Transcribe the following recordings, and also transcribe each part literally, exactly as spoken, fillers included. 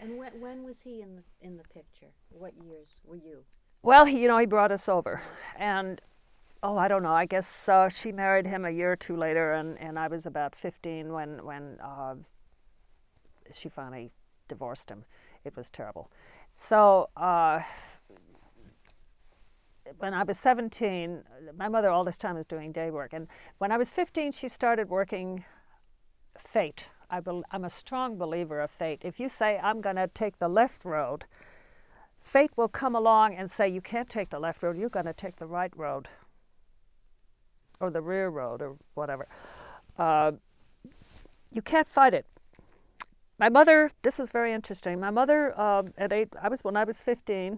And when, when was he in the, in the picture? What years were you? Well, he, you know, he brought us over. And, oh, I don't know, I guess uh, she married him a year or two later, and, and I was about fifteen when, when uh, she finally divorced him. It was terrible. So uh, when I was seventeen, my mother all this time was doing day work. And when I was fifteen, she started working fate. I be, I'm a strong believer of fate. If you say, I'm going to take the left road, fate will come along and say, you can't take the left road, you're going to take the right road, or the rear road, or whatever. Uh, you can't fight it. My mother, this is very interesting. My mother, uh, at eight, I was when I was fifteen,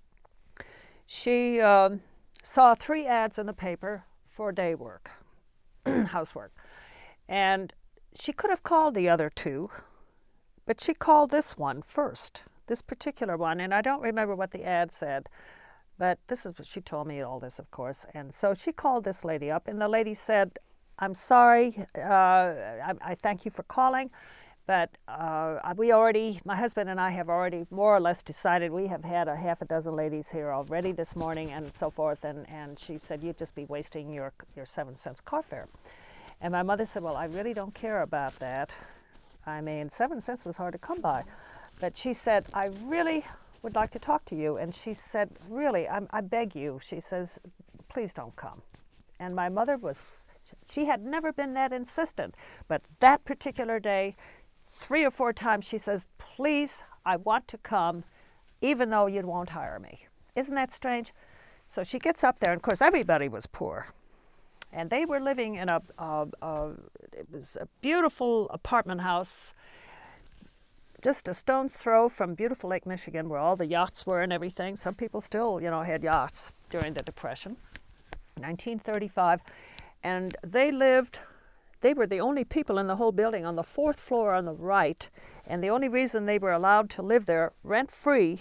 she um, saw three ads in the paper for day work, housework. And she could have called the other two, but she called this one first, this particular one. And I don't remember what the ad said, but this is what she told me, all this, of course. And so she called this lady up, and the lady said, I'm sorry, uh, I, I thank you for calling, but uh, we already, my husband and I have already more or less decided. We have had a half a dozen ladies here already this morning and so forth. And, and she said, you'd just be wasting your, your seven cents car fare. And my mother said, well, I really don't care about that. I mean, seven cents was hard to come by. But she said, I really would like to talk to you. And she said, really, I'm, I beg you. She says, please don't come. And my mother was, she had never been that insistent. But that particular day, three or four times, she says, please, I want to come, even though you won't hire me. Isn't that strange? So she gets up there, and of course, everybody was poor. And they were living in a, a, a, it was a beautiful apartment house, just a stone's throw from beautiful Lake Michigan, where all the yachts were and everything. Some people still, you know, had yachts during the Depression, nineteen thirty-five. And they lived, they were the only people in the whole building on the fourth floor on the right. And the only reason they were allowed to live there rent-free,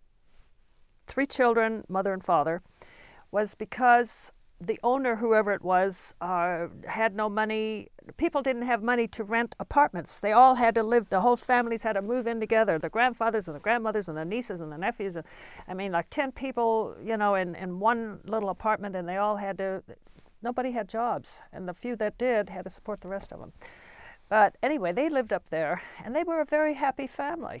three children, mother and father, was because the owner, whoever it was, uh, had no money. People didn't have money to rent apartments. They all had to live, the whole families had to move in together, the grandfathers and the grandmothers and the nieces and the nephews. And, I mean, like ten people, you know, in, in one little apartment, and they all had to, nobody had jobs. And the few that did had to support the rest of them. But anyway, they lived up there, and they were a very happy family.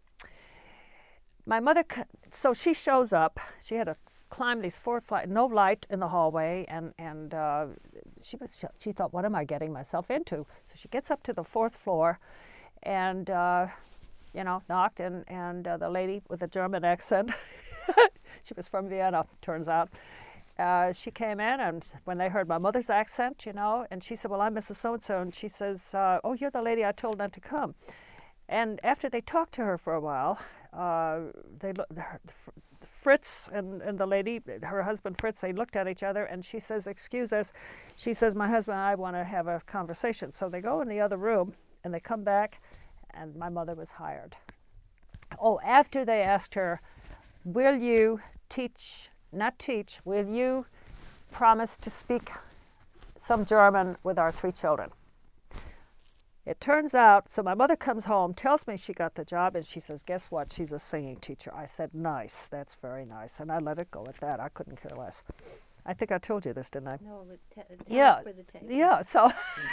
My mother, so she shows up. She had a climbed these four flights, no light in the hallway, and and uh, she was she thought, what am I getting myself into? So she gets up to the fourth floor, and uh, you know, knocked, and and uh, the lady with a German accent, she was from Vienna, turns out. Uh, she came in, and when they heard my mother's accent, you know, and she said, well, I'm Missus So-and-so, and she says, uh, oh, you're the lady I told not to come. And after they talked to her for a while, uh, they Fritz and, and the lady, her husband Fritz, they looked at each other, and she says, excuse us. She says, my husband and I want to have a conversation. So they go in the other room, and they come back, and my mother was hired. Oh, after they asked her, will you teach, not teach, will you promise to speak some German with our three children? It turns out, so my mother comes home, tells me she got the job, and she says, guess what? She's a singing teacher. I said, nice. That's very nice. And I let it go at that. I couldn't care less. I think I told you this, didn't I? No, but t- yeah. for the tape. Yeah, so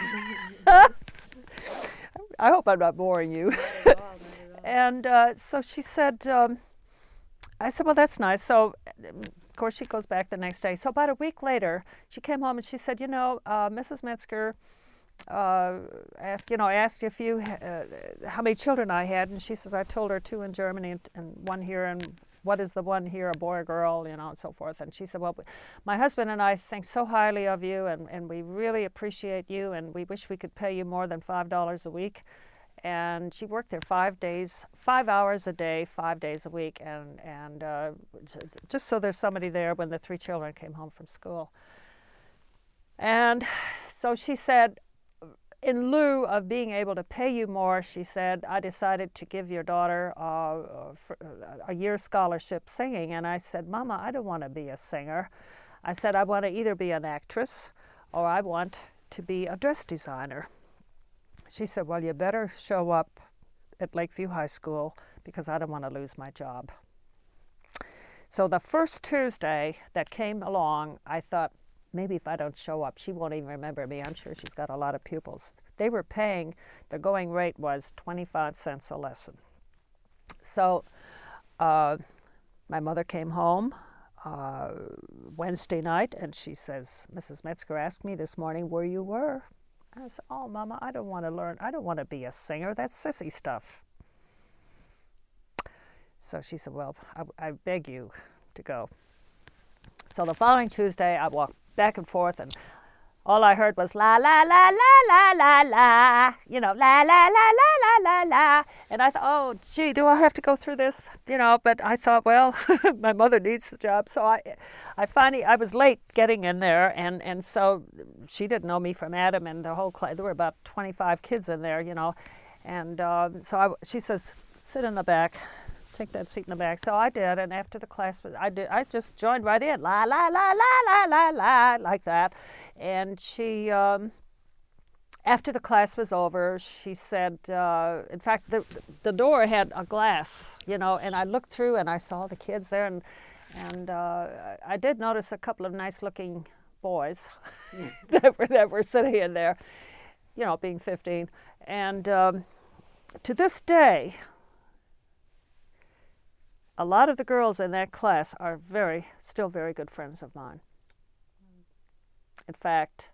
I hope I'm not boring you. Not at all, not at all. And uh, so she said, um, I said, well, that's nice. So, of course, she goes back the next day. So about a week later, she came home and she said, you know, uh, Missus Metzger, uh, asked, you know, I asked if you, uh, how many children I had, and she says, I told her two in Germany and, and one here, and what is the one here, a boy or girl, you know, and so forth. And she said, well, my husband and I think so highly of you, and, and we really appreciate you, and we wish we could pay you more than five dollars a week. And she worked there five days, five hours a day, five days a week, and, and uh, just so there's somebody there when the three children came home from school. And so she said, in lieu of being able to pay you more, she said, I decided to give your daughter uh, a year's scholarship singing. And I said, Mama, I don't want to be a singer. I said, I want to either be an actress or I want to be a dress designer. She said, well, you better show up at Lakeview High School because I didn't want to lose my job. So the first Tuesday that came along, I thought, maybe if I don't show up, she won't even remember me. I'm sure she's got a lot of pupils. They were paying, the going rate was twenty-five cents a lesson. So uh, my mother came home uh, Wednesday night, and she says, Missus Metzger asked me this morning where you were. I said, oh, Mama, I don't want to learn. I don't want to be a singer. That's sissy stuff. So she said, well, I, I beg you to go. So the following Tuesday, I walked back and forth, and all I heard was la, la, la, la, la, la, la, you know, la, la, la, la, la, la, la. And I thought, oh, gee, do I have to go through this? You know, but I thought, well, my mother needs the job. So I I finally, I was late getting in there, and, and so she didn't know me from Adam, and the whole class, there were about twenty-five kids in there, you know. And uh, so I, she says, sit in the back. Take that seat in the back. So I did, and after the class, I did. I just joined right in, la la la la la la la, like that. And she, um, after the class was over, she said, uh, in fact, the the door had a glass, you know, and I looked through and I saw the kids there, and and uh, I did notice a couple of nice-looking boys that were that were sitting in there, you know, being fifteen, and um, to this day, a lot of the girls in that class are very, still very good friends of mine. In fact,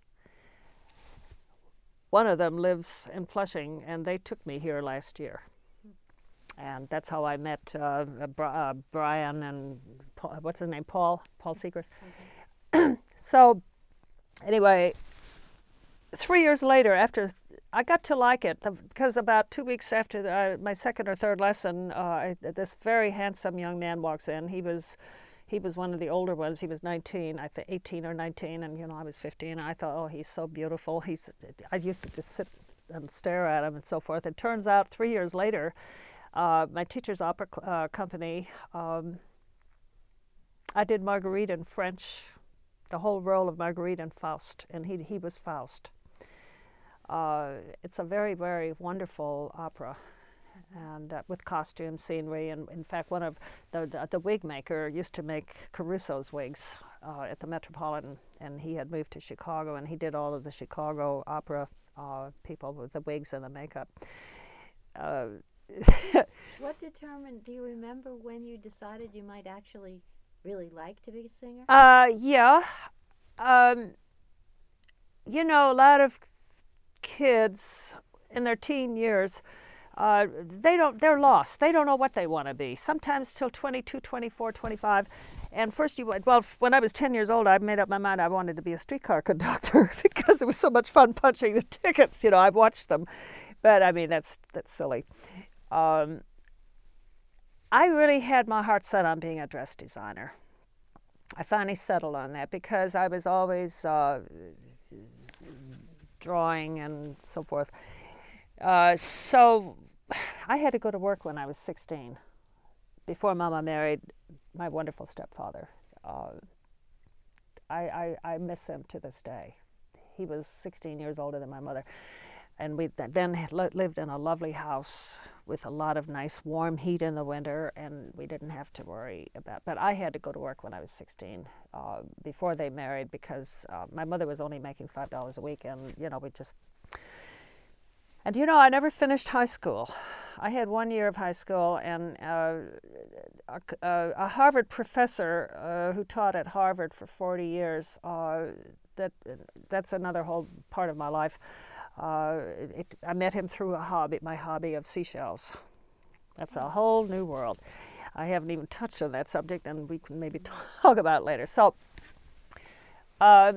one of them lives in Flushing, and they took me here last year. And that's how I met uh, uh, Brian and, Paul, what's his name, Paul, Paul Seegers. Okay. So, anyway, three years later, after I got to like it, because about two weeks after the, uh, my second or third lesson, uh, this very handsome young man walks in. He was, he was one of the older ones. He was nineteen, I think eighteen or nineteen, and you know I was fifteen. And I thought, oh, he's so beautiful. He's. I used to just sit and stare at him and so forth. It turns out, three years later, uh, my teacher's opera uh, company, um, I did Marguerite in French, the whole role of Marguerite and Faust, and he he was Faust. Uh, it's a very, very wonderful opera, and uh, with costume, scenery, and in fact, one of the the, the wig maker used to make Caruso's wigs uh, at the Metropolitan, and he had moved to Chicago, and he did all of the Chicago opera uh, people with the wigs and the makeup. Uh, What determined? Do you remember when you decided you might actually really like to be a singer? uh, yeah, um, you know, a lot of kids in their teen years, uh, they don't, they're lost. They don't know what they want to be. Sometimes till twenty-two, twenty-four, twenty-five. And first you, well, when I was ten years old, I made up my mind I wanted to be a streetcar conductor because it was so much fun punching the tickets. You know, I've watched them. But I mean, that's, that's silly. Um, I really had my heart set on being a dress designer. I finally settled on that because I was always uh, drawing and so forth. Uh, so I had to go to work when I was sixteen, before Mama married my wonderful stepfather. Uh, I, I, I miss him to this day. He was sixteen years older than my mother. And we then lived in a lovely house with a lot of nice warm heat in the winter, and we didn't have to worry about. But I had to go to work when I was sixteen, uh, before they married, because uh, my mother was only making five dollars a week, and you know we just. And you know, I never finished high school. I had one year of high school, and uh, a, a Harvard professor uh, who taught at Harvard for forty years. Uh, that that's another whole part of my life. Uh, it, I met him through a hobby, my hobby of seashells. That's a whole new world. I haven't even touched on that subject, and we can maybe talk about it later. So, uh,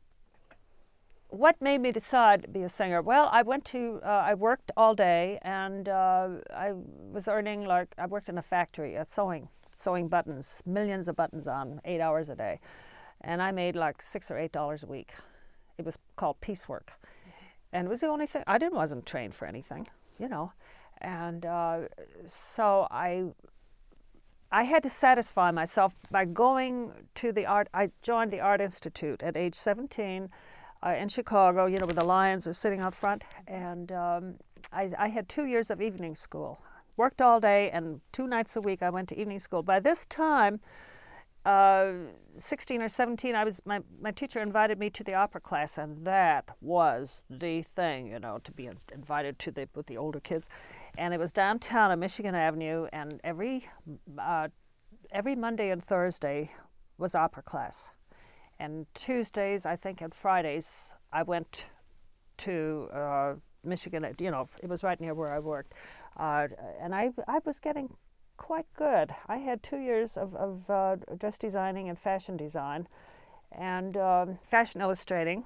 what made me decide to be a singer? Well, I went to, uh, I worked all day, and uh, I was earning, like, I worked in a factory, uh, sewing, sewing buttons, millions of buttons on, eight hours a day. And I made like six or eight dollars a week. It was called piecework. And it was the only thing, I didn't, wasn't trained for anything, you know. And uh, so I I had to satisfy myself by going to the art, I joined the Art Institute at age seventeen uh, in Chicago, you know, where the lions are sitting out front. And um, I, I had two years of evening school. worked all day, and two nights a week I went to evening school. By this time, uh, sixteen or seventeen, I was my, my teacher invited me to the opera class, and that was the thing, you know, to be invited to the with the older kids. And it was downtown on Michigan Avenue, and every uh, every Monday and Thursday was opera class. And Tuesdays, I think, and Fridays, I went to uh, Michigan. You know, it was right near where I worked, uh, and I I was getting quite good. I had two years of, of uh, dress designing and fashion design, and um, fashion illustrating.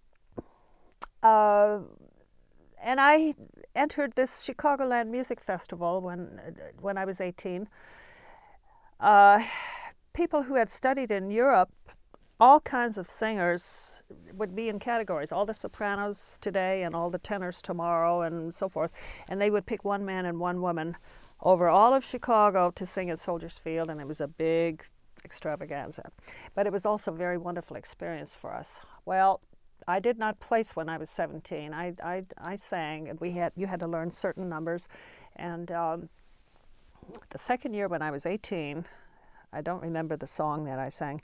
Uh, and I entered this Chicagoland Music Festival when when I was eighteen. Uh, people who had studied in Europe, all kinds of singers would be in categories, all the sopranos today and all the tenors tomorrow and so forth, and they would pick one man and one woman over all of Chicago to sing at Soldiers Field, and it was a big extravaganza. But it was also a very wonderful experience for us. Well, I did not place when I was seventeen. I, I, I sang, and we had you had to learn certain numbers, and um, the second year when I was eighteen, I don't remember the song that I sang.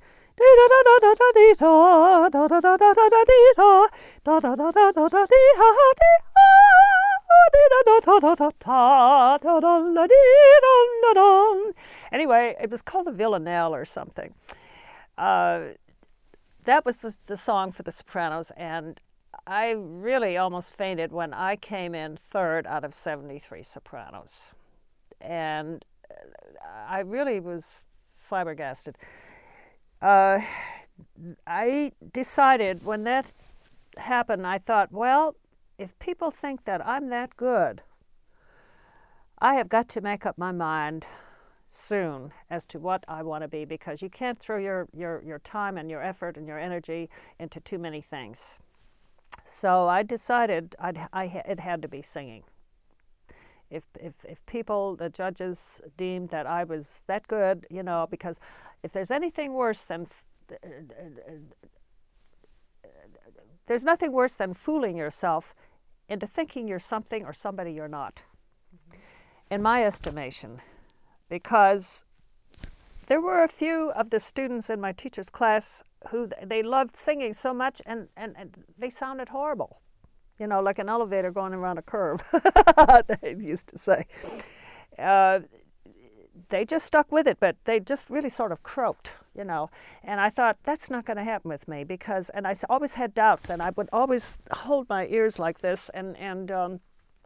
Anyway, it was called the Villanelle or something. Uh, that was the, the song for the sopranos, and I really almost fainted when I came in third out of seventy-three sopranos. And I really was flabbergasted. Uh, I decided when that happened, I thought, well, if people think that I'm that good, I have got to make up my mind soon as to what I want to be, because you can't throw your, your, your time and your effort and your energy into too many things. So I decided I'd, I, it had to be singing. If, if, if people, the judges, deemed that I was that good, you know, because if there's anything worse than, there's nothing worse than fooling yourself into thinking you're something or somebody you're not, mm-hmm. in my estimation, because there were a few of the students in my teacher's class who they loved singing so much, and, and, and they sounded horrible. You know, like an elevator going around a curve, they used to say. Uh, they just stuck with it, but they just really sort of croaked, you know. And I thought, that's not going to happen with me, because, and I always had doubts, and I would always hold my ears like this and, and um,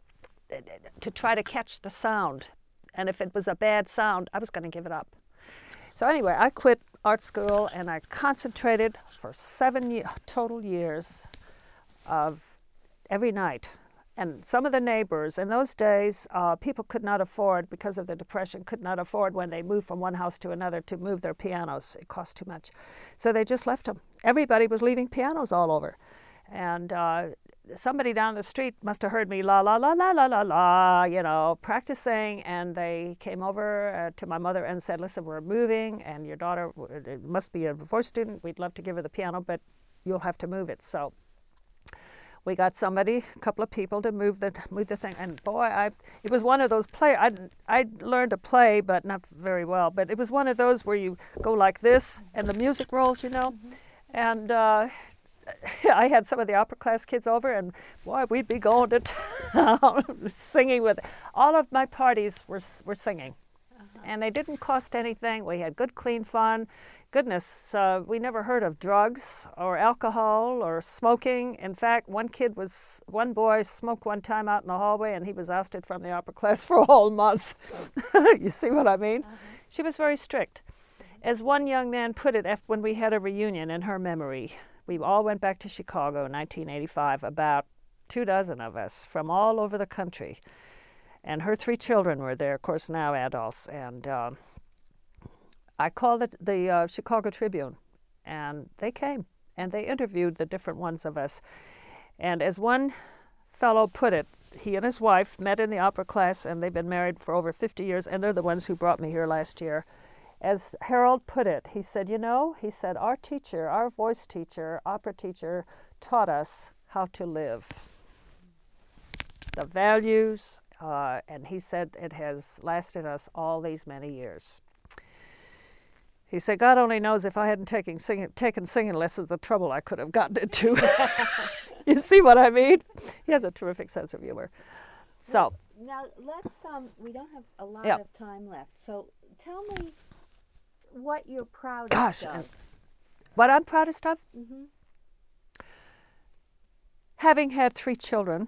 to try to catch the sound. And if it was a bad sound, I was going to give it up. So anyway, I quit art school, and I concentrated for seven ye- total years of every night. And some of the neighbors, in those days, uh, people could not afford, because of the Depression, could not afford when they moved from one house to another to move their pianos. It cost too much. So they just left them. Everybody was leaving pianos all over. And uh, somebody down the street must have heard me la, la, la, la, la, la, la, you know, practicing. And they came over uh, to my mother and said, listen, we're moving, and your daughter it must be a voice student. We'd love to give her the piano, but you'll have to move it. So we got somebody, a couple of people, to move the move the thing, and boy, I it was one of those play. I I learned to play, but not very well. But it was one of those where you go like this, and the music rolls, you know. Mm-hmm. And uh, I had some of the opera class kids over, and boy, we'd be going to town singing with. All of my parties were were singing, uh-huh. and they didn't cost anything. We had good, clean fun. Goodness, uh, we never heard of drugs or alcohol or smoking. In fact, one kid was, one boy smoked one time out in the hallway, and he was ousted from the opera class for a whole month. You see what I mean? Uh-huh. She was very strict. As one young man put it, when we had a reunion in her memory, we all went back to Chicago in nineteen eighty-five, about two dozen of us from all over the country. And her three children were there, of course, now adults. And uh, I called it the uh, Chicago Tribune, and they came, and they interviewed the different ones of us. And as one fellow put it, he and his wife met in the opera class, and they've been married for over fifty years, and they're the ones who brought me here last year. As Harold put it, he said, you know, he said, our teacher, our voice teacher, opera teacher, taught us how to live. The values, Uh, and he said it has lasted us all these many years. He said, God only knows if I hadn't taken singing, taken singing lessons, the trouble I could have gotten into. You see what I mean? He has a terrific sense of humor. So now let's, um, we don't have a lot Yeah. of time left. So tell me what you're proudest Gosh, of. and- what I'm proudest of? Mm-hmm. Having had three children.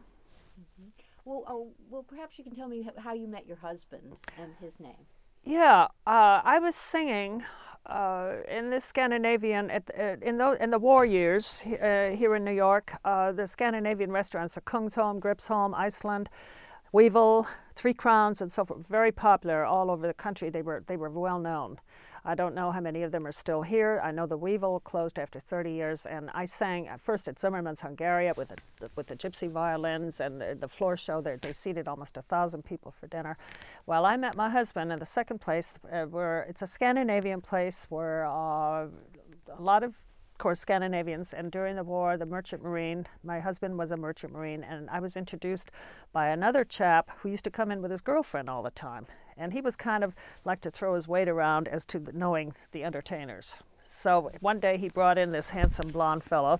Well, oh, well, perhaps you can tell me h- how you met your husband and his name. Yeah, uh, I was singing uh, in the Scandinavian at uh, in the in the war years uh, here in New York. Uh, the Scandinavian restaurants, the Kungsholm, Gripsholm, Iceland, Weevil, Three Crowns, and so forth, very popular all over the country. They were they were well known. I don't know how many of them are still here. I know the Weevil closed after thirty years, and I sang at first at Zimmerman's Hungaria with the with the gypsy violins and the, the floor show. They, they seated almost a thousand people for dinner. Well, I met my husband in the second place, uh, where it's a Scandinavian place where uh, a lot of, of course, Scandinavians. And during the war, the Merchant Marine, my husband was a Merchant Marine, and I was introduced by another chap who used to come in with his girlfriend all the time. And he was kind of like to throw his weight around as to the, knowing the entertainers. So one day he brought in this handsome blonde fellow.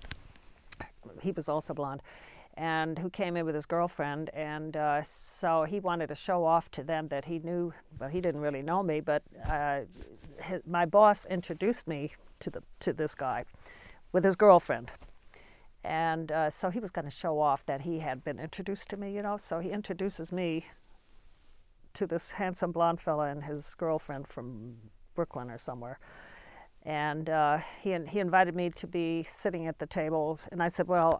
He was also blonde, and who came in with his girlfriend. And uh, so he wanted to show off to them that he knew, well, he didn't really know me, but uh, his, my boss introduced me to the to this guy with his girlfriend. And uh, so he was going to show off that he had been introduced to me, you know. So he introduces me to this handsome blonde fella and his girlfriend from Brooklyn or somewhere. And uh, he he invited me to be sitting at the table, and I said, well,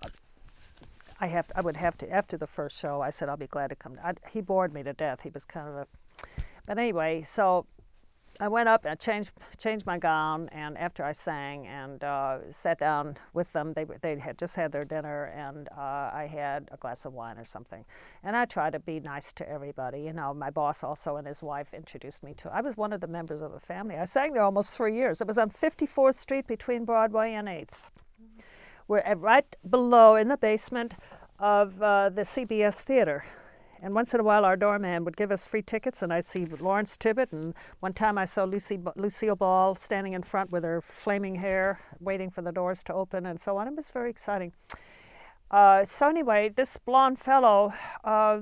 I have I would have to, after the first show, I said, I'll be glad to come. I, he bored me to death. He was kind of a, but anyway, so I went up and changed changed my gown, and after I sang and uh, sat down with them, they they had just had their dinner, and uh, I had a glass of wine or something. And I try to be nice to everybody. You know, my boss also and his wife introduced me to. I was one of the members of the family. I sang there almost three years. It was on fifty-fourth Street between Broadway and eighth. We're at, right below in the basement of uh, the C B S Theater. And once in a while, our doorman would give us free tickets, and I'd see Lawrence Tibbett. And one time I saw Lucy, Lucille Ball standing in front with her flaming hair, waiting for the doors to open, and so on. It was very exciting. Uh, so anyway, this blonde fellow, uh,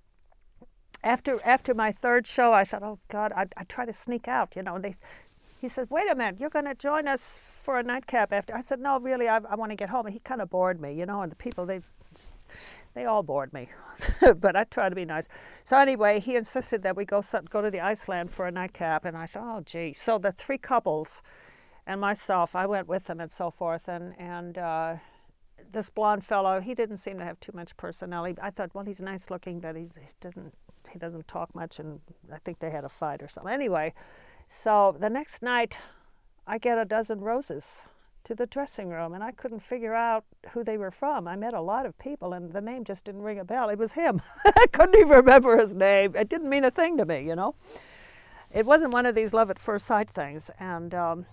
after after my third show, I thought, oh, God, I'd, I'd try to sneak out, you know. And they, he said, wait a minute, you're going to join us for a nightcap after. I said, no, really, I, I want to get home. And he kind of bored me, you know, and the people, they just, they all bored me. But I tried to be nice. So anyway, he insisted that we go go to the Iceland for a nightcap. And I thought, oh, gee. So the three couples and myself, I went with them and so forth. And, and uh, this blonde fellow, he didn't seem to have too much personality. I thought, well, he's nice looking, but he's, he doesn't he doesn't talk much. And I think they had a fight or something. Anyway, so the next night, I get a dozen roses to the dressing room, and I couldn't figure out who they were from. I met a lot of people, and the name just didn't ring a bell. It was him. I couldn't even remember his name. It didn't mean a thing to me, you know. It wasn't one of these love at first sight things. And um,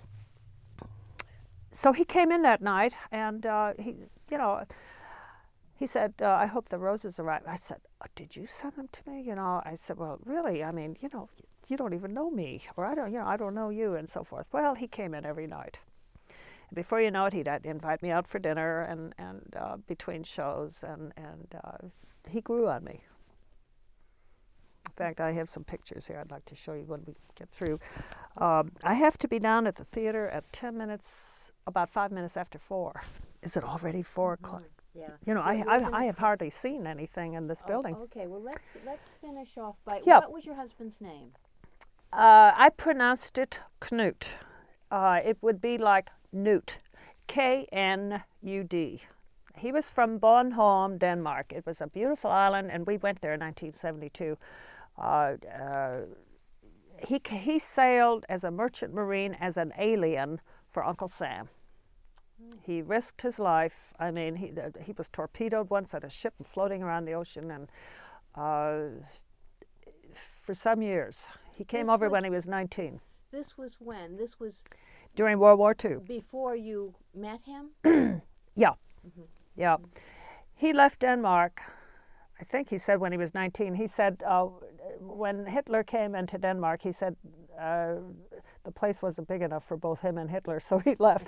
so he came in that night, and uh, he, you know, he said, uh, I hope the roses arrive. I said, oh, did you send them to me? You know, I said, well, really, I mean, you know, you don't even know me, or I don't, you know, I don't know you, and so forth. Well, he came in every night. Before you know it, he'd invite me out for dinner and, and uh, between shows, and, and uh, he grew on me. In fact, I have some pictures here I'd like to show you when we get through. Um, I have to be down at the theater at ten minutes, about five minutes after four. Is it already four Mm-hmm. o'clock? Yeah. You know, I, We're I, gonna- I have hardly seen anything in this Oh, building. okay, well, let's let's finish off by, Yeah. what was your husband's name? Uh, I pronounced it Knut. Uh, it would be like Newt, K N U D. He was from Bornholm, Denmark. It was a beautiful island, and we went there in nineteen seventy-two. Uh, uh, he he sailed as a merchant marine, as an alien for Uncle Sam. He risked his life. I mean, he he was torpedoed once at a ship floating around the ocean, and uh, for some years. He came This over was- when he was nineteen, This was when? This was during World War Two. before you met him? Yeah, yeah. He left Denmark. I think he said when he was nineteen, he said uh, when Hitler came into Denmark, he said uh, the place wasn't big enough for both him and Hitler, so he left.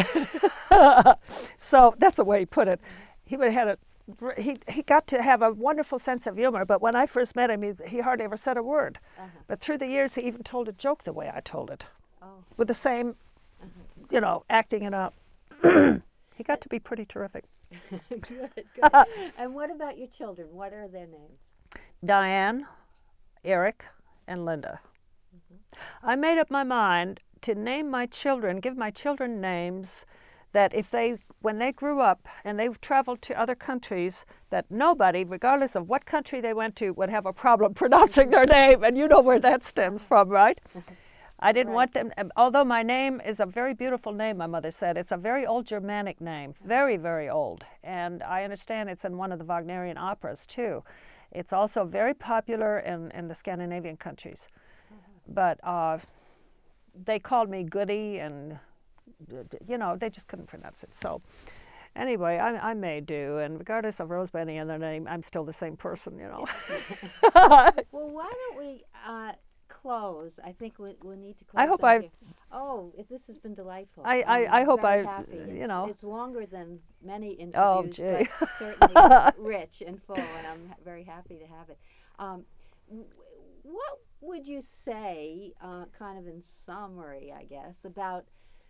So that's the way he put it. He would have had a He, he got to have a wonderful sense of humor, but when I first met him, he, he hardly ever said a word. Uh-huh. But through the years, he even told a joke the way I told it, oh. with the same, uh-huh. you know, acting it out. He got to be pretty terrific. Good, good. And what about your children? What are their names? Diane, Eric, and Linda. Mm-hmm. I made up my mind to name my children, give my children names that if they, when they grew up and they traveled to other countries, that nobody, regardless of what country they went to, would have a problem pronouncing their name. And you know where that stems from, right? I didn't right. want them, although my name is a very beautiful name, my mother said. It's a very old Germanic name, very, very old. And I understand it's in one of the Wagnerian operas, too. It's also very popular in, in the Scandinavian countries. Mm-hmm. But uh, they called me Goody, and you know, they just couldn't pronounce it. So anyway, I, I may do, and regardless of Rose by any other name, I'm still the same person, you know. Well, why don't we uh, close? I think we, we need to close. I hope I. Oh, it, this has been delightful. I, I, I hope I, happy. you know. It's, it's longer than many interviews, oh, gee. but certainly rich and full, and I'm very happy to have it. Um, what would you say, uh, kind of in summary, I guess, about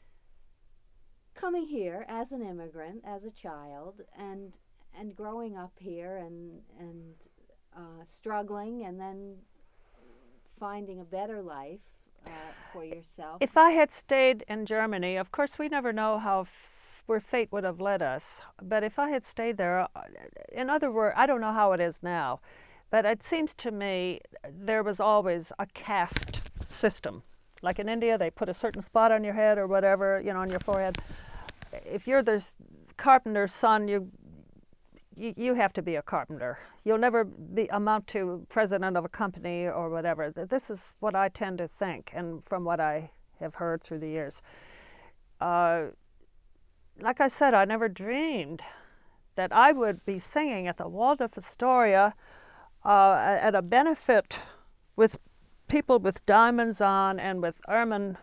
coming here as an immigrant, as a child, and and growing up here, and and uh, struggling, and then finding a better life uh, for yourself? If I had stayed in Germany, of course, we never know how f- where fate would have led us. But if I had stayed there, in other words, I don't know how it is now, but it seems to me there was always a caste system. Like in India, they put a certain spot on your head or whatever, you know, on your forehead. If you're the carpenter's son, you, you you have to be a carpenter. You'll never be amount to president of a company or whatever. This is what I tend to think, and from what I have heard through the years. Uh, like I said, I never dreamed that I would be singing at the Waldorf Astoria uh, at a benefit with people with diamonds on and with ermine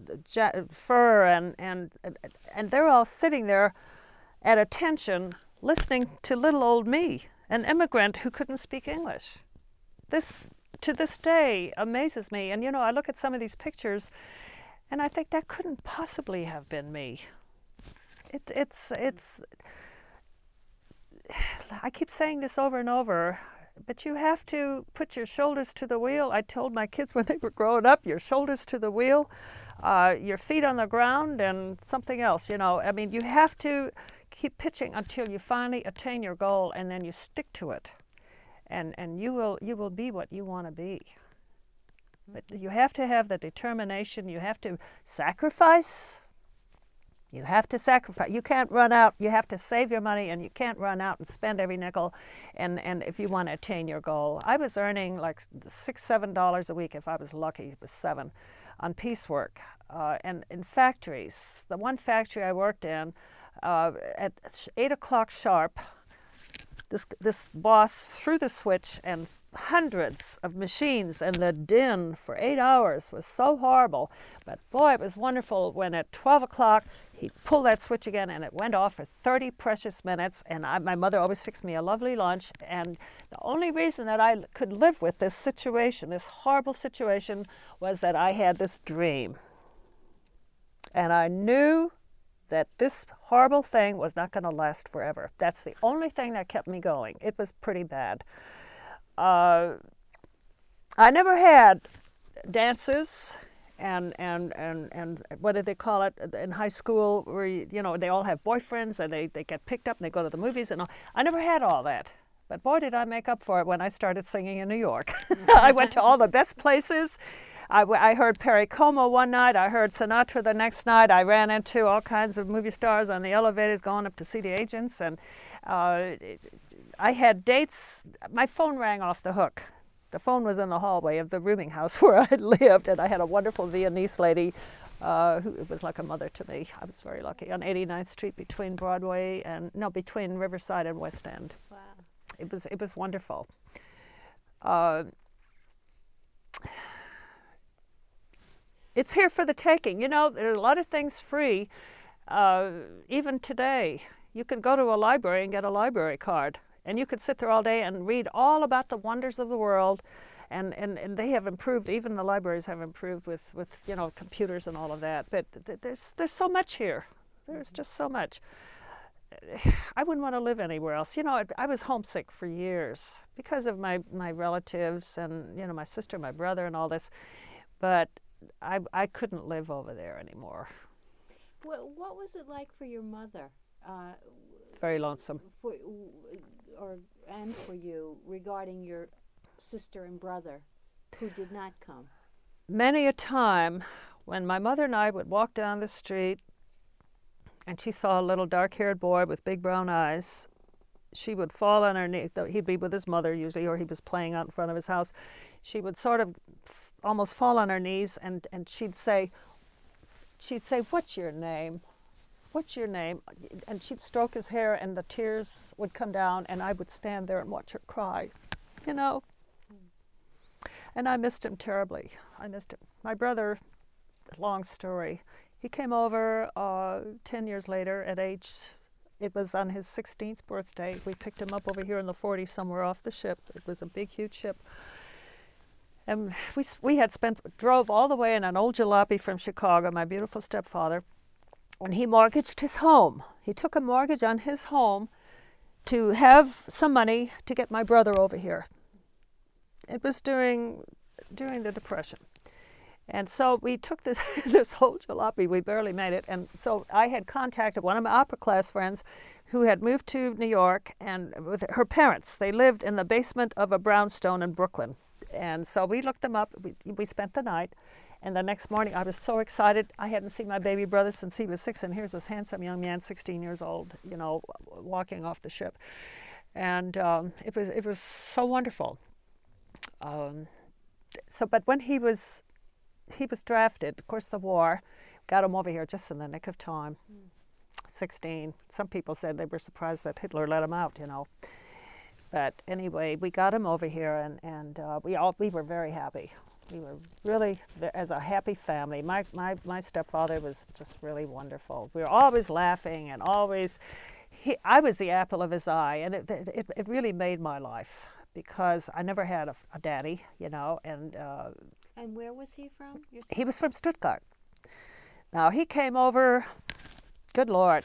fur, and, and and they're all sitting there at attention listening to little old me, an immigrant who couldn't speak English. This, to this day, amazes me. And, you know, I look at some of these pictures and I think that couldn't possibly have been me. It, it's, it's, I keep saying this over and over, but you have to put your shoulders to the wheel. I told my kids when they were growing up, your shoulders to the wheel, uh, your feet on the ground, and something else, you know. I mean, you have to keep pitching until you finally attain your goal, and then you stick to it. And and you will you will be what you want to be. But you have to have the determination. You have to sacrifice. You have to sacrifice. You can't run out. You have to save your money, and you can't run out and spend every nickel. And, and if you want to attain your goal, I was earning like six, seven dollars a week if I was lucky. It was seven, on piecework, uh, and in factories. The one factory I worked in, uh, at eight o'clock sharp, this this boss threw the switch, and hundreds of machines, and the din for eight hours was so horrible. But boy, it was wonderful when at twelve o'clock he'd pull that switch again, and it went off for thirty precious minutes. And I, my mother always fixed me a lovely lunch. And the only reason that I could live with this situation, this horrible situation, was that I had this dream. And I knew that this horrible thing was not going to last forever. That's the only thing that kept me going. It was pretty bad. Uh, I never had dances and, and, and, and what did they call it in high school, where you, you know, they all have boyfriends and they, they get picked up and they go to the movies and all. I never had all that. But boy, did I make up for it when I started singing in New York. I went to all the best places. I, I heard Perry Como one night. I heard Sinatra the next night. I ran into all kinds of movie stars on the elevators going up to see the agents. And uh, I had dates. My phone rang off the hook. The phone was in the hallway of the rooming house where I lived. And I had a wonderful Viennese lady uh, who was like a mother to me. I was very lucky. On eighty-ninth Street between Broadway and, no, between Riverside and West End. Wow. it was it was wonderful. Uh, it's here for the taking. You know, there are a lot of things free. Uh, even today, you can go to a library and get a library card, and you could sit there all day and read all about the wonders of the world. And, and, and they have improved. Even the libraries have improved with, with you know computers and all of that. But th- there's there's so much here. There's just so much. I wouldn't want to live anywhere else. You know, I, I was homesick for years because of my, my relatives and you know my sister, my brother, and all this. But I I couldn't live over there anymore. What what was it like for your mother? Uh, Very lonesome. For, or and for you regarding your sister and brother who did not come? Many a time when my mother and I would walk down the street and she saw a little dark-haired boy with big brown eyes, she would fall on her knee. He'd be with his mother usually, or he was playing out in front of his house. She would sort of f- almost fall on her knees, and, and she'd say, she'd say, "What's your name? What's your name?" And she'd stroke his hair, and the tears would come down, and I would stand there and watch her cry, you know. And I missed him terribly. I missed him. My brother, long story, he came over uh, ten years later at age, it was on his sixteenth birthday. We picked him up over here in the forties somewhere off the ship. It was a big, huge ship. And we we had spent, drove all the way in an old jalopy from Chicago, my beautiful stepfather, and he mortgaged his home. He took a mortgage on his home to have some money to get my brother over here. It was during during the Depression. And so we took this this whole jalopy. We barely made it. And so I had contacted one of my opera class friends who had moved to New York, and with her parents. They lived in the basement of a brownstone in Brooklyn. And so we looked them up. We, we spent the night. And the next morning, I was so excited. I hadn't seen my baby brother since he was six. And here's this handsome young man, sixteen years old, you know, walking off the ship. And um, it was it was so wonderful. Um, so, but when he was he was drafted, of course, the war got him over here just in the nick of time. Mm. sixteen. Some people said they were surprised that Hitler let him out, you know. But anyway, we got him over here, and and uh, we all we were very happy. We were really, as a happy family. My my my stepfather was just really wonderful. We were always laughing and always. He, I was the apple of his eye, and it it, it really made my life, because I never had a, a daddy, you know, and. Uh, and where was he from? He was from Stuttgart. Now he came over. Good Lord.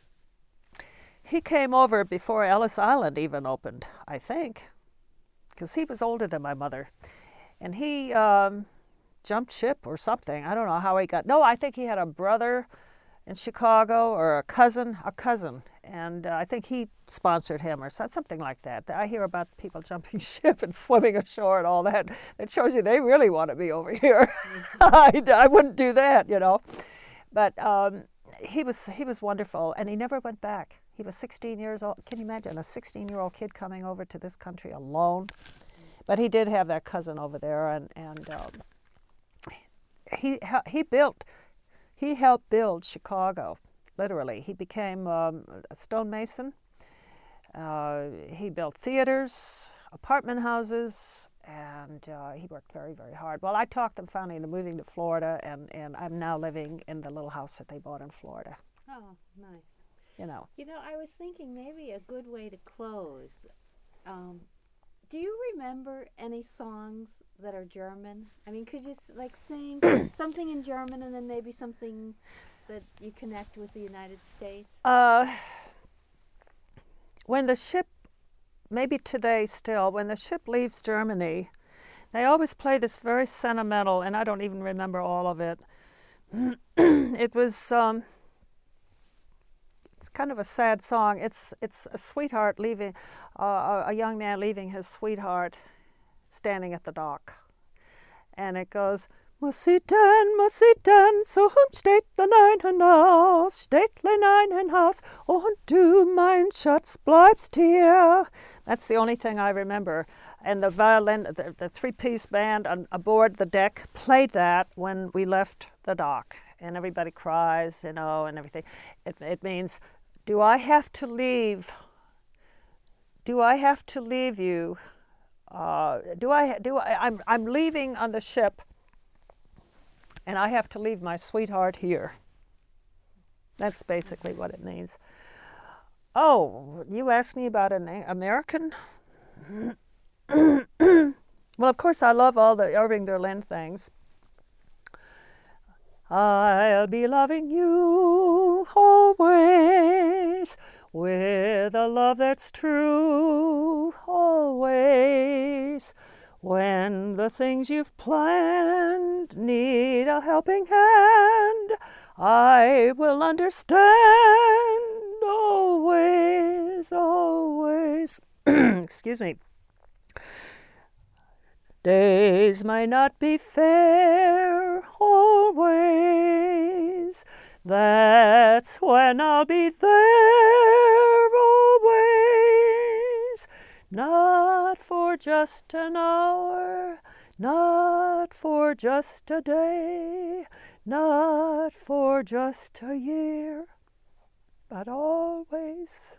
He came over before Ellis Island even opened, I think, because he was older than my mother. And he um, jumped ship or something. I don't know how he got... No, I think he had a brother in Chicago, or a cousin, a cousin. And uh, I think he sponsored him or something like that. I hear about people jumping ship and swimming ashore and all that. That shows you they really want to be over here. I, I wouldn't do that, you know. But um, he was he was wonderful, and he never went back. He was sixteen years old. Can you imagine a sixteen-year-old kid coming over to this country alone? But he did have that cousin over there, and and um, he he built, he helped build Chicago. Literally, he became um, a stonemason. Uh, he built theaters, apartment houses, and uh, he worked very, very hard. Well, I talked them finally into moving to Florida, and, and I'm now living in the little house that they bought in Florida. Oh, nice. You know. You know, I was thinking maybe a good way to close. Um, do you remember any songs that are German? I mean, could you like sing something in German and then maybe something that you connect with the United States? Uh, when the ship, maybe today still, when the ship leaves Germany, they always play this very sentimental, and I don't even remember all of it. It was, um, it's kind of a sad song. It's it's a sweetheart leaving, uh, a young man leaving his sweetheart standing at the dock. And it goes, Muss sie denn, muss sie denn, so Städtlein ein Haus, Städtlein ein Haus, und du, mein Schatz, bleibst hier. That's the only thing I remember. And the violin, the, the three-piece band on aboard the deck played that when we left the dock. And everybody cries, you know, and everything. It, it means, do I have to leave do I have to leave you? Uh, do I? Do I? I'm I'm leaving on the ship, and I have to leave my sweetheart here. That's basically what it means. Oh, you asked me about an American? Well, of course, I love all the Irving Berlin things. I'll be loving you always with a love that's true always. When the things you've planned need a helping hand, I will understand always, always. Excuse me. Days might not be fair always. That's when I'll be there always. Not for just an hour, not for just a day, not for just a year, but always.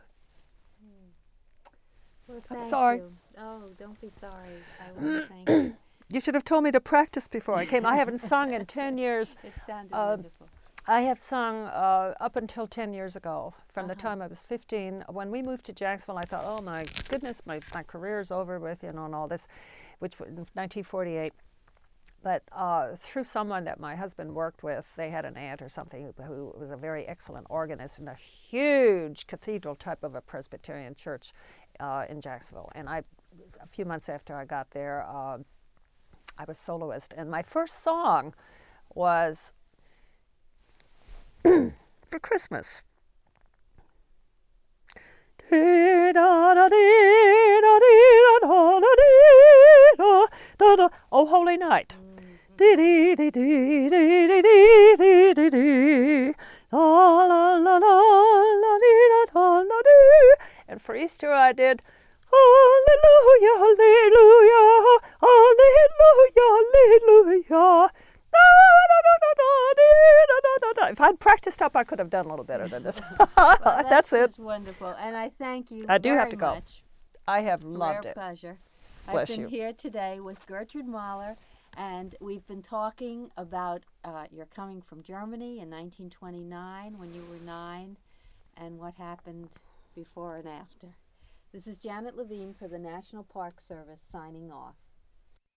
Well, I'm thank sorry. you. Oh, don't be sorry. I want to thank you. You should have told me to practice before I came. I haven't sung in ten years. It sounded Uh, wonderful. I have sung uh, up until ten years ago, from the Uh-huh. time I was fifteen. When we moved to Jacksonville, I thought, oh my goodness, my, my career's over with, you know, and all this, which was in nineteen forty-eight. But uh, through someone that my husband worked with, they had an aunt or something who, who was a very excellent organist in a huge cathedral type of a Presbyterian church uh, in Jacksonville. And I, a few months after I got there, uh, I was soloist. And my first song was for Christmas. Oh, Holy Night. And for Easter I did Hallelujah, Hallelujah, Hallelujah, Hallelujah. If I'd practiced up, I could have done a little better than this. Well, That's, that's it. just wonderful, and I thank you. I do very have to go. much. I have Rare loved it. pleasure. Bless I've been you. here today with Gertrude Mahler, and we've been talking about uh, your coming from Germany in nineteen twenty-nine when you were nine, and what happened before and after. This is Janet Levine for the National Park Service signing off.